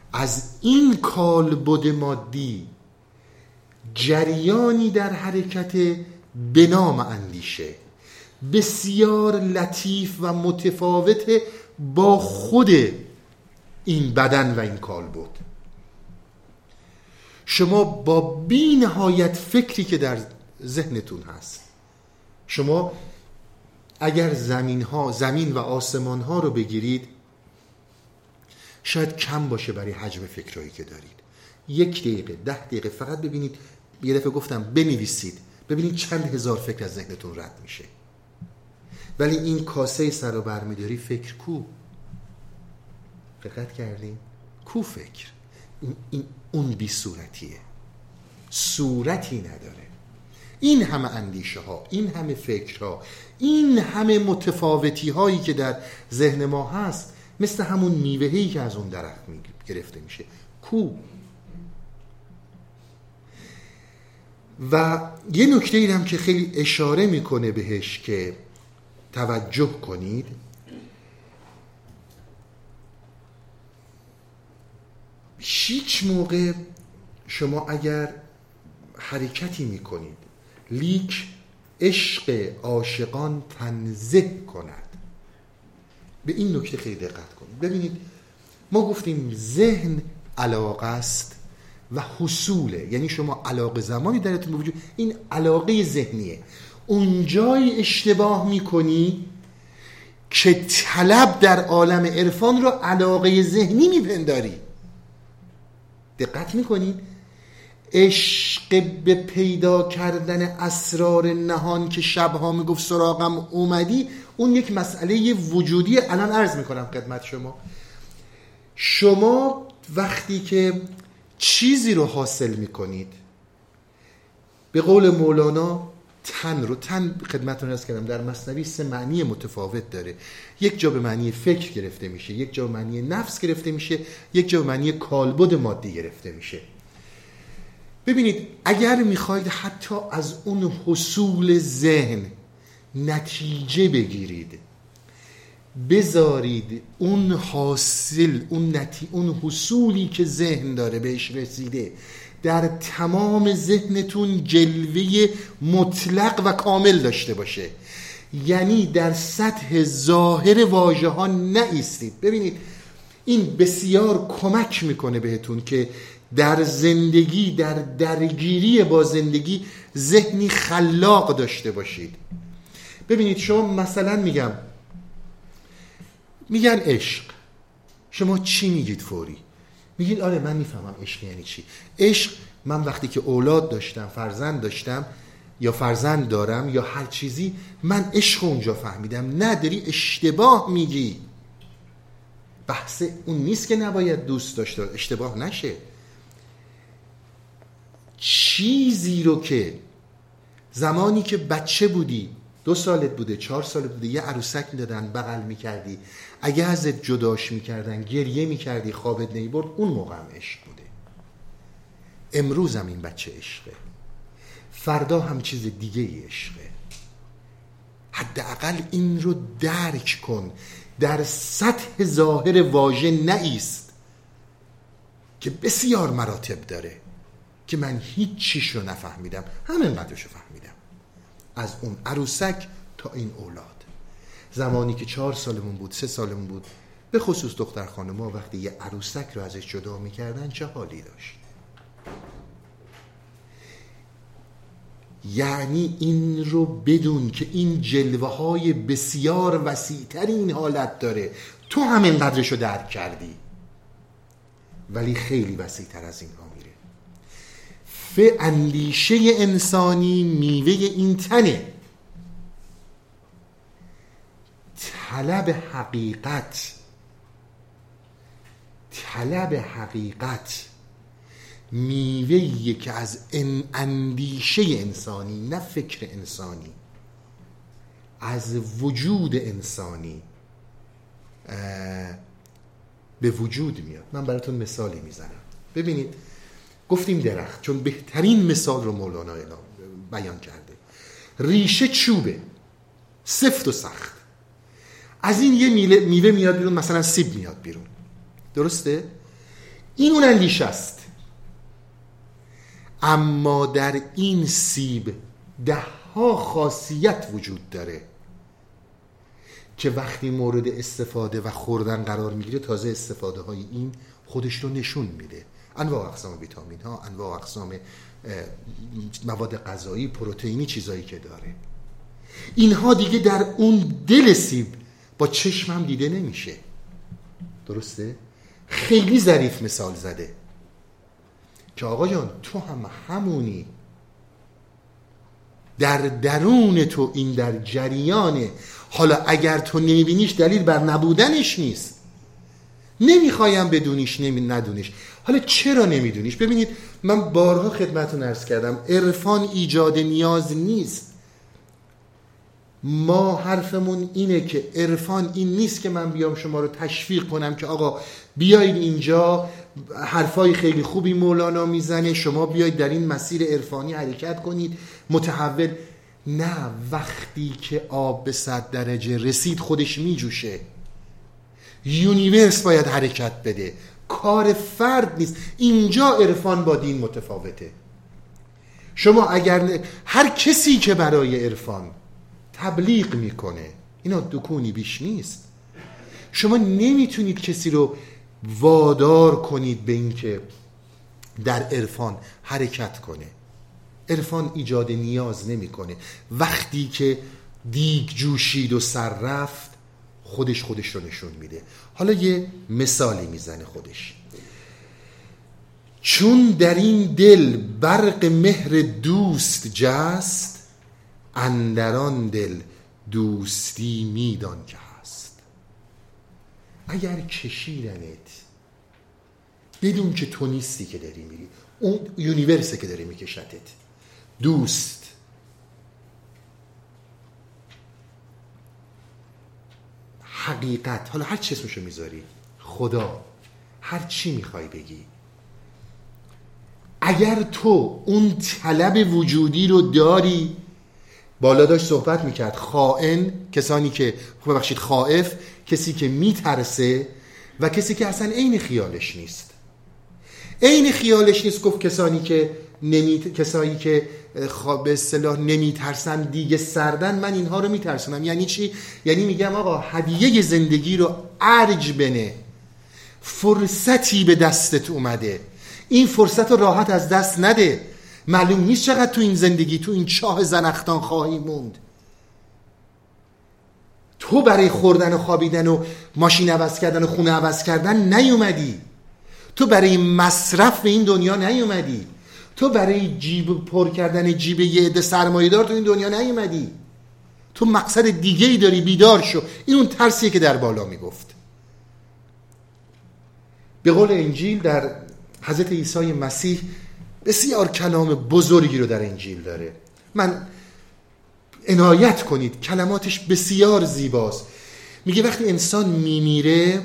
از این کالبد مادی جریانی در حرکت به نام اندیشه، بسیار لطیف و متفاوت با خود این بدن و این کالبد. شما با بی نهایت فکری که در ذهنتون هست، شما اگر زمین و آسمان ها رو بگیرید شاید کم باشه برای حجم فکرایی که دارید. 1 دقیقه 10 دقیقه فقط ببینید، یه دفعه گفتم بنویسید، ببینید چند هزار فکر از ذهنتون رد میشه. ولی این کاسه سر و برمیداری فکر کو؟ دقت کردین؟ کو فکر؟ اون بی صورتیه، صورتی نداره. این همه اندیشه ها، این همه فکرها، این همه متفاوتی هایی که در ذهن ما هست، مثل همون میوهی که از اون درخت گرفته میشه، کو؟ و یه نکته اینم که خیلی اشاره میکنه بهش که توجه کنید، هیچ موقع شما اگر حرکتی میکنید لیک عشق عاشقان تنزه کند، به این نکته خیلی دقت کنید. ببینید ما گفتیم ذهن علاقه است و حصوله، یعنی شما علاقه زمانی درتون به وجود، این علاقه ذهنیه. اونجای اشتباه میکنی که طلب در عالم عرفان رو علاقه ذهنی میپنداری. دقت میکنید؟ عشق به پیدا کردن اسرار نهان که شبها میگفت سراغم اومدی، اون یک مسئله وجودی. الان عرض میکنم خدمت شما وقتی که چیزی رو حاصل میکنید، به قول مولانا تن خدمتتون عرض کردم در مثنوی 3 معنی متفاوت داره. یک جا به معنی فکر گرفته میشه، یک جا به معنی نفس گرفته میشه، یک جا به معنی کالبد مادی گرفته میشه. ببینید اگر میخواید حتی از اون حصول ذهن نتیجه بگیرید، بذارید اون حاصل، اون حصولی که ذهن داره بهش رسیده در تمام ذهنتون جلوه مطلق و کامل داشته باشه، یعنی در سطح ظاهر واژه ها نایستید. ببینید این بسیار کمک میکنه بهتون که در زندگی، در درگیری با زندگی ذهنی خلاق داشته باشید. ببینید شما مثلا میگن عشق، شما چی میگید فوری؟ میگید آره من میفهمم عشق یعنی چی. عشق، من وقتی که اولاد داشتم، فرزند داشتم یا فرزند دارم یا هر چیزی، من عشق اونجا فهمیدم. نه، داری اشتباه میگی. بحث اون نیست که نباید دوست داشته، اشتباه نشه. چیزی رو که زمانی که بچه بودی، 2 سالت بوده، 4 سالت بوده، یه عروسک میدادن بغل میکردی، اگه ازت جداش میکردن گریه میکردی، خوابت نمیبرد، اون موقع هم عشق بوده. امروز هم این بچه عشقه، فردا هم چیز دیگه ای عشقه. حداقل این رو درک کن، در سطح ظاهر واژه نایست که بسیار مراتب داره که من هیچ چیش رو نفهمیدم، همین قدرش رو فهمیدم. از اون عروسک تا این اولاد، زمانی که 4 سالمون بود، 3 سالمون بود، به خصوص دختر خانم‌ها وقتی یه عروسک رو ازش جدا میکردن چه حالی داشت. یعنی این رو بدون که این جلوه های بسیار وسیع‌تر این حالت داره. تو همین قدرش رو درک کردی ولی خیلی وسیع‌تر از این ها میره. اندیشه انسانی میوه این تنه. طلب حقیقت میوه‌ایه که از اندیشه انسانی، نه فکر انسانی، از وجود انسانی به وجود میاد. من براتون مثالی میزنم. ببینید گفتیم درخت، چون بهترین مثال رو مولانا بیان کرده. ریشه چوبه، سفت و سخت، از این یه میوه میاد بیرون، مثلا سیب میاد بیرون، درسته؟ این اون اندیشه است. اما در این سیب 10 خاصیت وجود داره که وقتی مورد استفاده و خوردن قرار میگیره تازه استفاده های این خودش رو نشون میده. انواع اقسام ویتامین ها، انواع اقسام مواد غذایی، پروتئینی، چیزایی که داره، اینها دیگه در اون دل سیب با چشم هم دیده نمیشه. درسته؟ خیلی ظریف مثال زده که آقا جان تو هم همونی، در درون تو این در جریانه. حالا اگر تو نمیبینیش دلیل بر نبودنش نیست. نمیخوایم بدونیش ندونیش. حالا چرا نمیدونیش؟ ببینید من بارها خدمتتون عرض کردم عرفان ایجاد نیاز نیست. ما حرفمون اینه که عرفان این نیست که من بیام شما رو تشویق کنم که آقا بیایید اینجا، حرفای خیلی خوبی مولانا میزنه، شما بیایید در این مسیر عرفانی حرکت کنید متحول. نه، وقتی که آب به 100 درجه رسید خودش میجوشه. یونیورس باید حرکت بده، کار فرد نیست. اینجا عرفان با دین متفاوته. شما اگر هر کسی که برای عرفان تبلیغ میکنه، اینا دکونی بیش نیست. شما نمیتونید کسی رو وادار کنید به این که در عرفان حرکت کنه. عرفان ایجاد نیاز نمیکنه. وقتی که دیگ جوشید و سر رفت خودش رو نشون میده. حالا یه مثالی میزنه خودش. چون در این دل برق مهر دوست جست، اندران دل دوستی میدان که هست. اگر کشیدنت بدون که تو نیستی که داری میری، اون یونیورسه که داری میکشتت، دوست، حقیقت، حالا هر چی اسمشو میذاری، خدا، هر چی میخوای بگی، اگر تو اون طلب وجودی رو داری، بالا داشت صحبت میکرد خائن، کسانی که ببخشید خائف، کسی که میترسه و کسی که اصلا عین خیالش نیست. عین خیالش نیست گفت کسانی که کسایی که به اصطلاح نمیترسن دیگه سردن، من اینها رو میترسونم. یعنی چی؟ یعنی میگم آقا هدیه زندگی رو ارج بنه، فرصتی به دستت اومده، این فرصت رو راحت از دست نده. معلوم نیست چقدر تو این زندگی، تو این چاه زنخدان خواهی موند. تو برای خوردن و خوابیدن و ماشین عوض کردن و خونه عوض کردن نیومدی. تو برای مصرف به این دنیا نیومدی. تو برای جیب پر کردن جیب یه عده سرمایه‌دار تو این دنیا نیومدی. تو مقصد دیگه‌ای داری، بیدار شو. این اون ترسیه که در بالا میگفت. به قول انجیل در حضرت عیسی مسیح بسیار کلام بزرگی رو در انجیل داره. من عنایت کنید، کلماتش بسیار زیباست. میگه وقتی انسان میمیره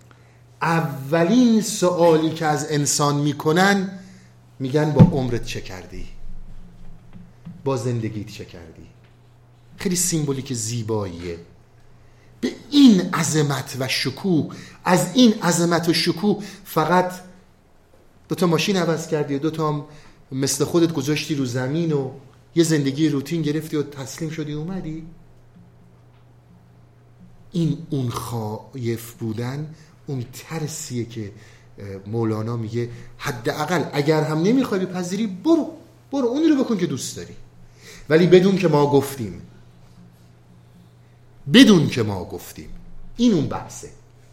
اولین سوالی که از انسان میکنن میگن با عمرت چه کردی؟ با زندگیت چه کردی؟ خیلی سیمبولیک زیباییه. به این عظمت و شکوه، از این عظمت و شکوه فقط 2 ماشین عوض کردی و 2 مثل خودت گذاشتی رو زمین و یه زندگی روتین گرفتی و تسلیم شدی اومدی؟ این اون خائف بودن، اون ترسیه که مولانا میگه حداقل اگر هم نمیخوای بپذیری برو اونی رو بکن که دوست داری، ولی بدون که ما گفتیم. این اون بحثه.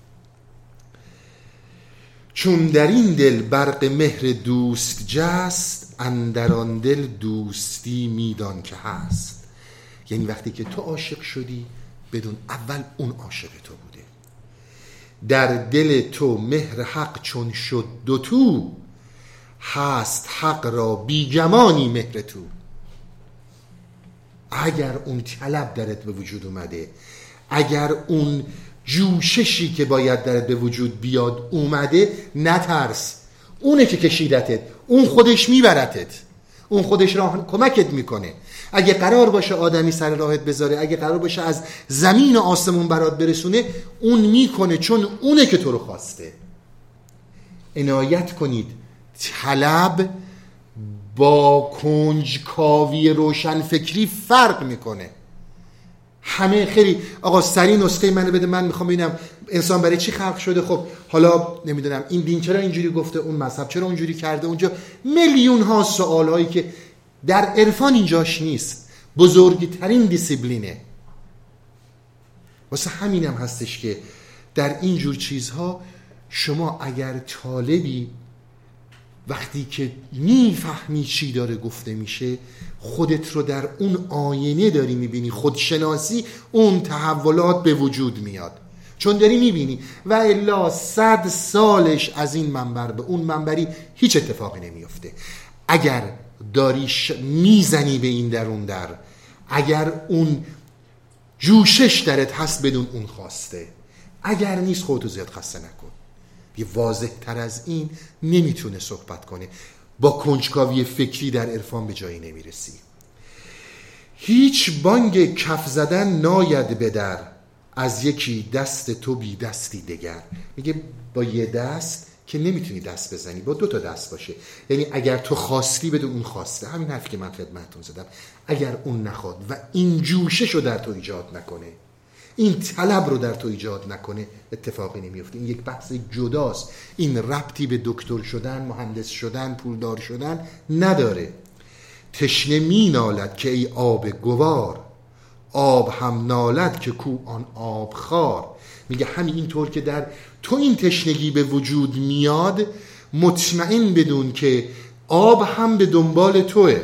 چون در این دل برق مهر دوست جست، اندران دل دوستی میدان که هست. یعنی وقتی که تو عاشق شدی بدون اول اون عاشق تو بوده. در دل تو مهر حق چون شد دوتو، هست حق را بیگمانی مهر تو. اگر اون طلب درت به وجود اومده، اگر اون جوششی که باید درت به وجود بیاد اومده، نترس. اونه که کشیدتت، اون خودش میبرتت، اون خودش راه کمکت میکنه. اگه قرار باشه آدمی سر راهت بذاره، اگه قرار باشه از زمین و آسمون برات برسونه، اون میکنه، چون اونه که تو رو خواسته. عنایت کنید طلب با کنجکاوی روشنفکری فرق میکنه. همه خیلی آقا سری نسخه منو بده، من میخوام ببینم انسان برای چی خلق شده، خب حالا نمیدونم این دین چرا اینجوری گفته، اون مذهب چرا اونجوری کرده، اونجا میلیون ها سوال هایی که در عرفان اینجاش نیست. بزرگترین دیسیپلینه. واسه همینم هستش که در اینجور چیزها شما اگر طالبی وقتی که میفهمی چی داره گفته میشه، خودت رو در اون آینه داری میبینی، خودشناسی، اون تحولات به وجود میاد چون داری میبینی. و الا 100 سالش از این منبر به اون منبری هیچ اتفاقی نمیفته. اگر داری میزنی به این در اون در، اگر اون جوشش درت هست بدون اون خواسته، اگر نیست خودتو زیاد خسته نکن. یه واضح تر از این نمیتونه صحبت کنه. با کنجکاوی فکری در عرفان به جایی نمیرسی. هیچ بانگ کف زدن ناید به در، از یکی دست تو بی دستی دگر. میگه با یه دست که نمیتونی دست بزنی، با 2 تا دست باشه. یعنی اگر تو خواستی بده اون خواسته. همین حرفی که من خدمتتون زدم. اگر اون نخواد و این جوشش رو در تو ایجاد نکنه، این طلب رو در تو ایجاد نکنه، اتفاقی نمیفته. این یک بحث جداست. این ربطی به دکتر شدن، مهندس شدن، پولدار شدن نداره. تشنه می نالد که ای آب گوار، آب هم نالد که کو آن آب خار. میگه همین اینطور که در تو این تشنگی به وجود میاد، مطمئن بدون که آب هم به دنبال توه.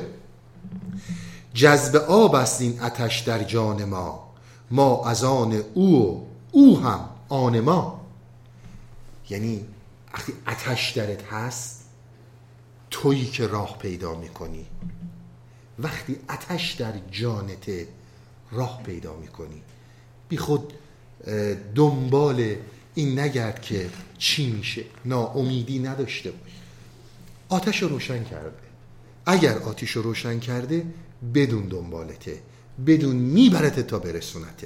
جذب آب است این آتش در جان ما از آن او هم آن ما. یعنی وقتی آتش درت هست، تویی که راه پیدا میکنی. وقتی آتش در جانت راه پیدا میکنی، بی خود دنبال این نگرد که چی میشه، ناامیدی نداشته باش. آتش رو روشن کرده. اگر آتش رو روشن کرده، بدون دنبالته، بدون میبرت تا برسونتت.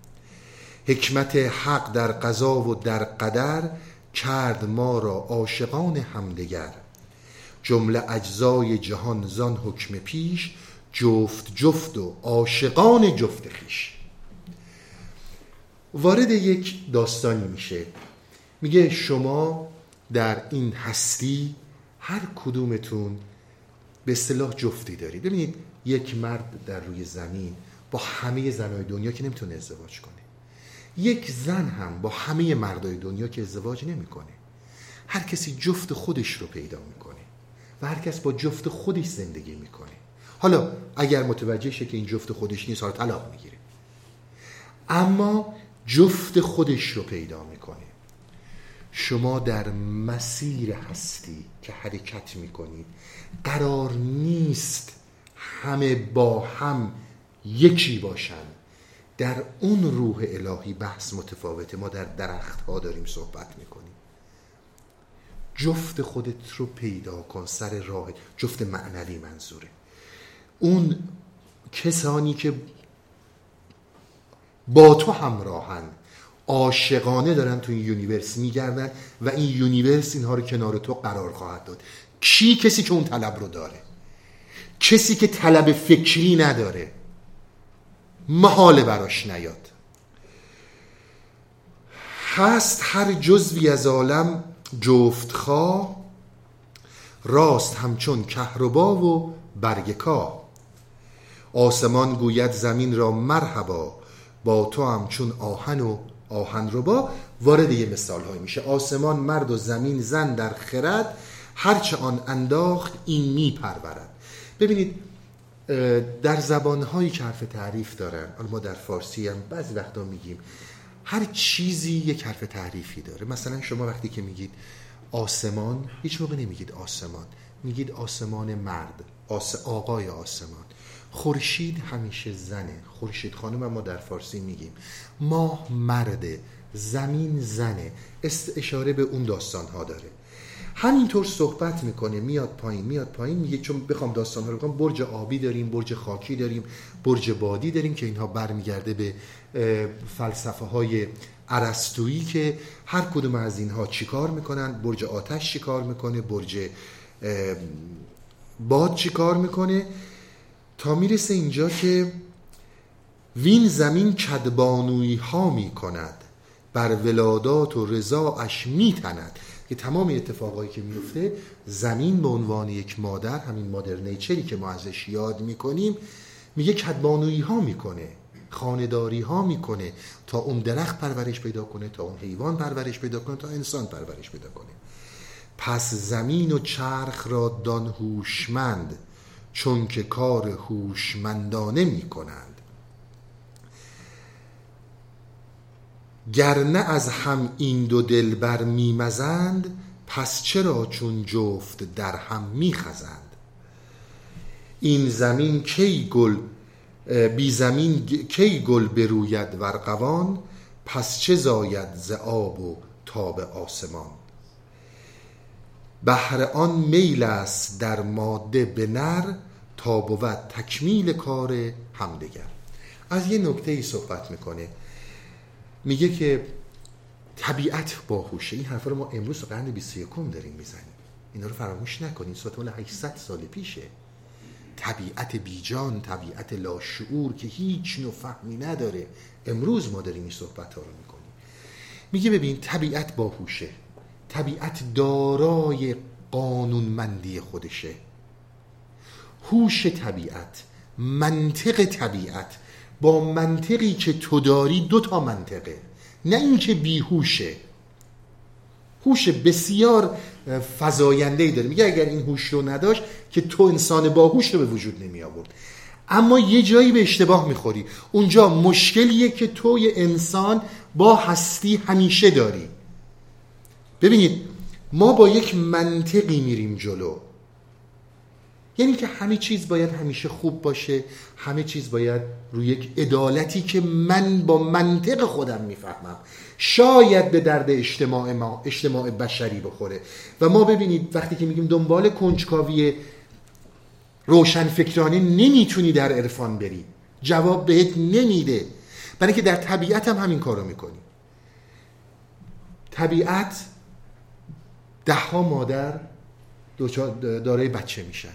حکمت حق در قضا و در قدر، کرد ما را عاشقان همدگر. جمله اجزای جهان زان حکم پیش، جفت جفت و عاشقان جفت خویش. وارد یک داستانی میشه. میگه شما در این هستی هر کدومتون به اصطلاح جفتی دارید. ببینید یک مرد در روی زمین با همه زنای دنیا که نمیتونه ازدواج کنه، یک زن هم با همه مردای دنیا که ازدواج نمیکنه. هر کسی جفت خودش رو پیدا میکنه و هر کس با جفت خودش زندگی میکنه. حالا اگر متوجه شه که این جفت خودش نیست، حالا طلاق میگیره، اما جفت خودش رو پیدا میکنه. شما در مسیر هستی که حرکت میکنید، قرار نیست همه با هم یکی باشن. در اون روح الهی بحث متفاوته. ما در درخت ها داریم صحبت میکنیم. جفت خودت رو پیدا کن سر راه، جفت معنوی منظوره. اون کسانی که با تو همراهن، عاشقانه دارن تو این یونیورس میگردن و این یونیورس اینها رو کنار تو قرار خواهد داد. کسی که اون طلب رو داره، کسی که طلب فکری نداره، محال براش نیاد. هست هر جزوی از عالم جفت خواه، راست همچون کهربا و برگ کاه. آسمان گوید زمین را مرحبا، با تو همچون آهن و آهن ربا. وارد یه مثال های میشه. آسمان مرد و زمین زن در خرد، هرچه آن انداخت این می پرورد. ببینید در زبانهایی که حرف تعریف دارن، ما در فارسی هم بعضی وقتا میگیم هر چیزی یک حرف تعریفی داره. مثلا شما وقتی که میگید آسمان، هیچ موقع نمیگید آسمان، میگید آسمان مرد، آقای آسمان. خورشید همیشه زنه، خورشید خانم ما در فارسی میگیم. ماه مرده، زمین زنه. اشاره به اون داستان ها داره. همینطور صحبت میکنه، میاد پایین میگه چون بخوام داستان ها رو بگم، برج آبی داریم، برج خاکی داریم، برج بادی داریم که اینها برمیگرده به فلسفه های ارسطویی که هر کدوم از اینها چیکار میکنن؟ برج آتش چیکار میکنه، برج باد چیکار میکنه، تا میرسه اینجا که وین زمین کدبانویی ها میکند، بر ولادات و رضاش میتند. که تمام اتفاقایی که میفته، زمین به عنوان یک مادر، همین مادر نیچری که ما ازش یاد میکنیم، میگه کدبانویی ها میکنه، خانه‌داری ها میکنه تا اون درخت پرورش پیدا کنه، تا اون حیوان پرورش پیدا کنه، تا انسان پرورش پیدا کنه. پس زمین و چرخ را دان هوشمند، چون که کار هوشمندانه میکنند. گرنه از هم این دو دلبر میمزند، پس چرا چون جفت در هم میخزند. این زمین کی گل بی زمین کی گل بروید ورقوان، پس چه زاید ز آب و تاب آسمان. بهر آن میل است در ماده به نر، تا بود تکمیل کار همدیگر. از یه نکته‌ای صحبت میکنه، میگه که طبیعت باهوشه. این حرفا رو ما امروز تو قرن 21 داریم میزنیم، اینا رو فراموش نکنین. صحبت مال 800 سال پیشه. طبیعت بیجان، طبیعت لاشعور که هیچ نوع فهمی نداره، امروز ما داریم این صحبت ها رو میکنیم. میگه ببین طبیعت باهوشه، طبیعت دارای قانونمندی خودشه. هوش طبیعت، منطق طبیعت با منطقی که تو داری دو تا منطقه، نه اینکه بیهوشه. هوش بسیار فزاینده‌ای داره. میگه اگر این هوش رو نداشت که تو انسان باهوش رو به وجود نمی آورد. اما یه جایی به اشتباه میخوری، اونجا مشکلیه که توی انسان با هستی همیشه داری. ببینید ما با یک منطقی میریم جلو، یعنی که همه چیز باید همیشه خوب باشه، همه چیز باید روی یک عدالتی که من با منطق خودم میفهمم شاید به درد اجتماع بشری بخوره. و ما ببینید وقتی که میگیم دنبال کنجکاوی روشن فکرانه نمیتونی در عرفان بری، جواب بهت نمیده، برای که در طبیعت هم همین کارو میکنی. طبیعت 10 مادر دارای بچه میشن،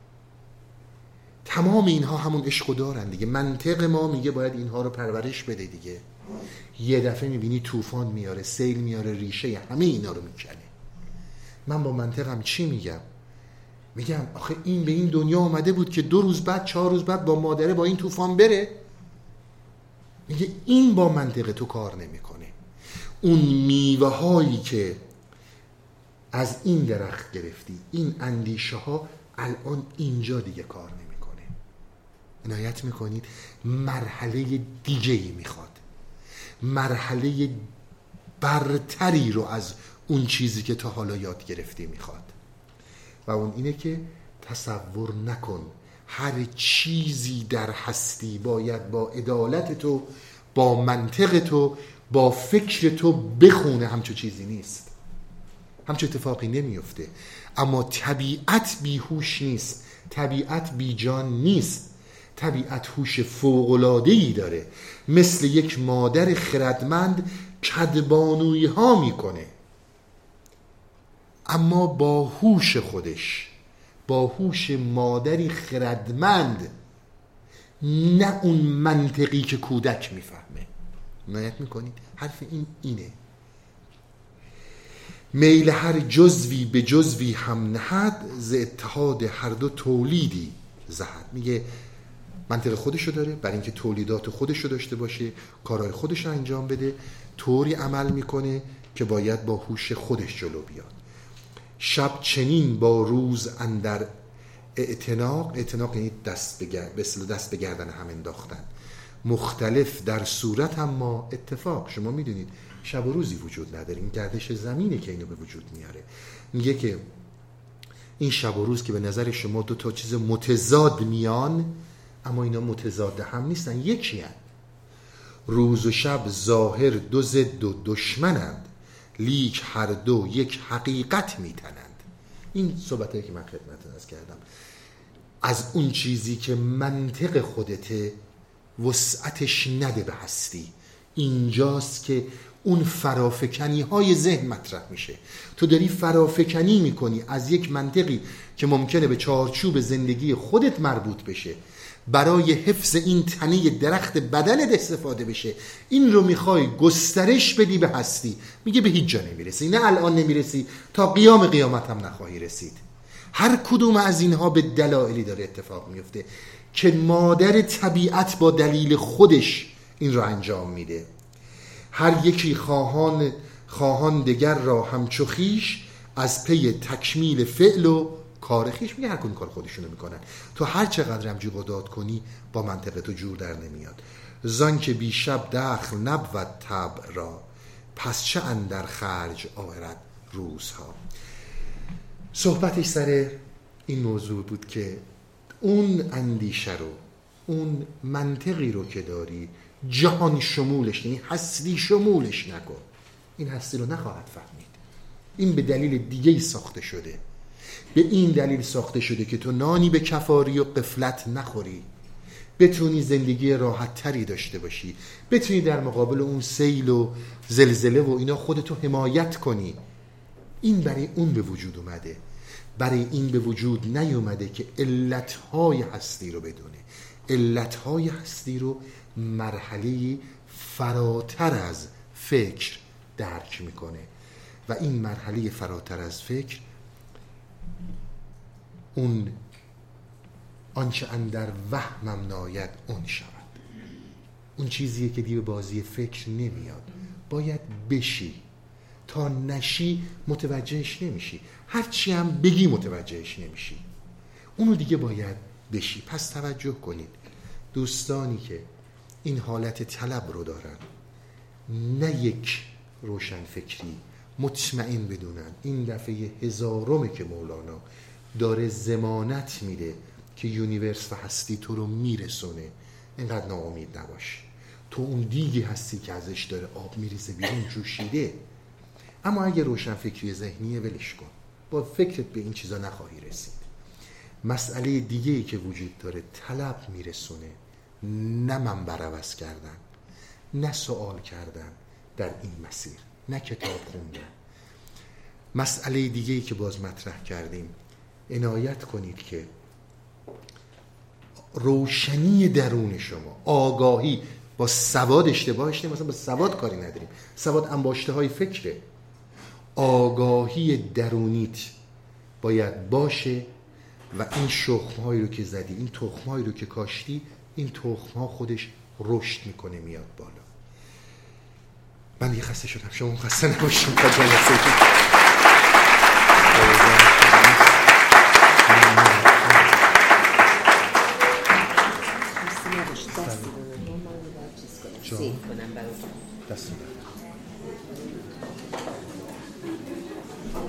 تمام اینها همون عشقو دارن دیگه. منطق ما میگه باید اینها رو پرورش بده دیگه. یه دفعه میبینی طوفان میاره، سیل میاره، ریشه همه اینا رو میکنه. من با منطقم چی میگم؟ میگم آخه این به این دنیا آمده بود که 2 روز بعد 4 روز بعد با مادره با این طوفان بره. میگه این با منطق تو کار نمیکنه. اون میوه هایی که از این درخت گرفتی، این اندیشه ها الان اینجا دیگه کار نمیکنه. عنایت میکنید مرحله دیگه‌ای میخواد، مرحله برتری رو از اون چیزی که تا حالا یاد گرفتی میخواد. و اون اینه که تصور نکن هر چیزی در هستی باید با عدالت تو، با منطق تو، با فکر تو بخونه. همچون چیزی نیست، همچون اتفاقی نمیفته. اما طبیعت بیهوش نیست، طبیعت بیجان نیست. طبیعت هوش فوق‌العاده‌ای داره، مثل یک مادر خردمند کدبانویی ها میکنه، اما با هوش خودش، با هوش مادری خردمند، نه اون منطقی که کودک میفهمه. عنایت میکنید حرف اینه. میل هر جزوی به جزوی هم نهد، ز اتحاد هر دو تولیدی زهد. میگه منطق خودشو داره برای اینکه تولیدات خودشو داشته باشه، کارهای خودشو انجام بده، طوری عمل میکنه که باید با هوش خودش جلو بیاد. شب چنین با روز اندر اعتناق یعنی دست به گردن هم انداختن، مختلف در صورت اما اتفاق. شما میدونید شب و روزی وجود نداره، این گردش زمینه که اینو به وجود میاره. میگه که این شب و روز که به نظر شما 2 تا چیز متضاد میان، اما اینا متضاد هم نیستن، یکی هن. روز و شب ظاهر 2 ضد و دشمنند، لیک هر دو یک حقیقت میتنند. این صحبتایی که من خدمتتون عرض کردم از اون چیزی که منطق خودته وسعتش نده به هستی، اینجاست که اون فرافکنی های ذهن مطرح میشه. تو داری فرافکنی میکنی از یک منطقی که ممکنه به چارچوب زندگی خودت مربوط بشه، برای حفظ این تنه درخت بدنت استفاده بشه. این رو میخوای گسترش بدی به هستی، میگه به هیچ جا نمیرسی. نه الان نمیرسی، تا قیام قیامت هم نخواهی رسید. هر کدوم از اینها به دلایلی داره اتفاق میفته که مادر طبیعت با دلیل خودش این رو انجام میده. هر یکی خواهان دگر را همچو خویش، از پی تکمیل فعل و کار خویش. میگه هر کدوم کار خودشونو میکنن. تو هر چقدر هم جیغ و داد کنی با منطقه تو جور در نمیاد. زان که بی شب دخل نبود طبع را، پس چه اندر خرج آورد روزها. صحبتش سر این موضوع بود که اون اندیشه رو، اون منطقی رو که داری جهان شمولش، یعنی هستی شمولش نکن. این هستی رو نخواهد فهمید. این به دلیل دیگه‌ای ساخته شده. به این دلیل ساخته شده که تو نانی به کفاری و غفلت نخوری، بتونی زندگی راحت تری داشته باشی، بتونی در مقابل اون سیل و زلزله و اینا خودتو حمایت کنی. این برای اون به وجود اومده. برای این به وجود نیومده که علتهای هستی رو بدونه. علتهای هستی رو مرحله فراتر از فکر درک میکنه و این مرحله فراتر از فکر اون آنچه اندر وهمم ناید اون شود. اون چیزیه که دیگه بازی فکر نمیاد. باید بشی. تا نشی متوجهش نمیشی. هرچی هم بگی متوجهش نمیشی. اونو دیگه باید بشی. پس توجه کنید دوستانی که این حالت طلب رو دارن، نه یک روشن فکری، مطمئن بدونن این دفعه هزارمه که مولانا داره ضمانت میده که یونیورس و هستی تو رو میرسونه. اینقدر ناامید نباش. تو اون دیگی هستی که ازش داره آب میریزه بیرون جوشیده. اما اگه روشن فکری ذهنیه ولش کن. با فکرت به این چیزا نخواهی رسید. مسئله دیگه‌ای که وجود داره طلب میرسونه، نه منبر عوض کردن، نه سوال کردن در این مسیر، نه کتاب خوندن. مسئله دیگه‌ای که باز مطرح کردیم، عنایت کنید که روشنی درون شما، آگاهی، با سواد اشتباهش نیم، مثلا با سواد کاری نداریم، سواد انباشته های فکره. آگاهی درونیت باید باشه و این شخم‌هایی رو که زدی، این تخم‌هایی رو که کاشتی، این تخم‌ها خودش رشد میکنه میاد بالا. من دیگه خسته شدم، شما خسته نباشید. دست